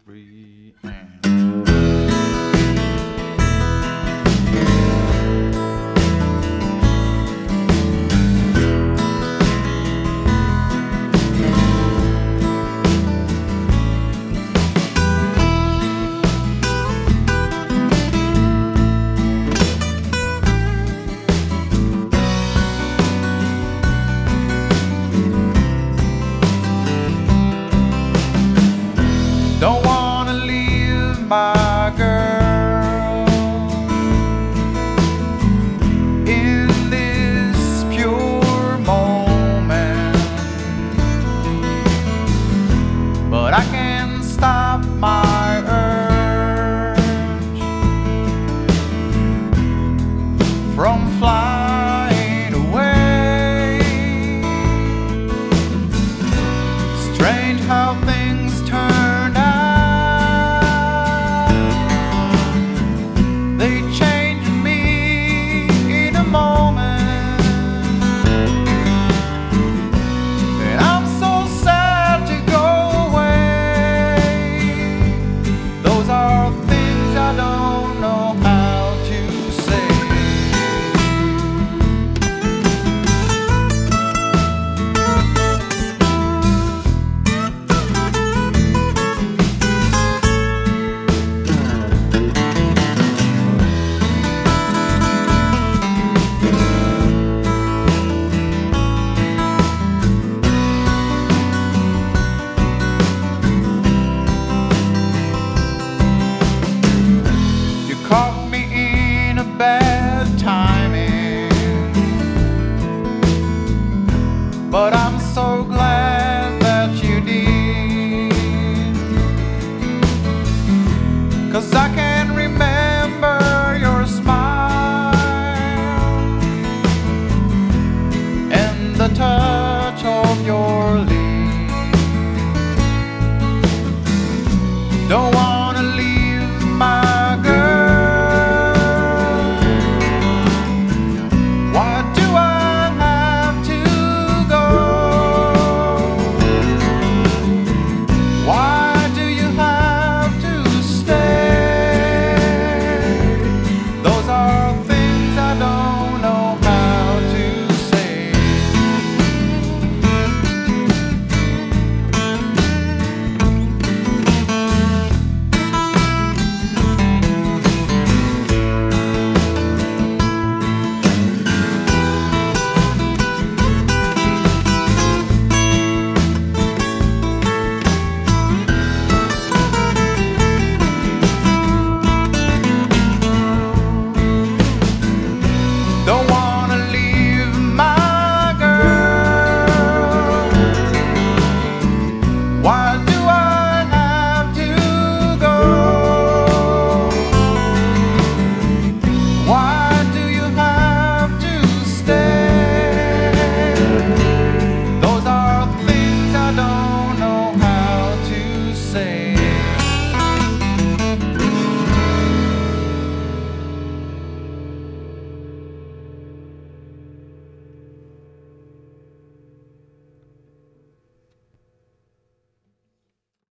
3. Don't wanna leave my girl in this pure moment, but I can't stop my urge from flying away. Strange how things turn out. They change me in a moment, and I'm so sad to go away. Those are things I don't know how to say. Caught me in a bad timing, but I'm so glad that you did, 'cause I can remember your smile and the touch of your lips. Don't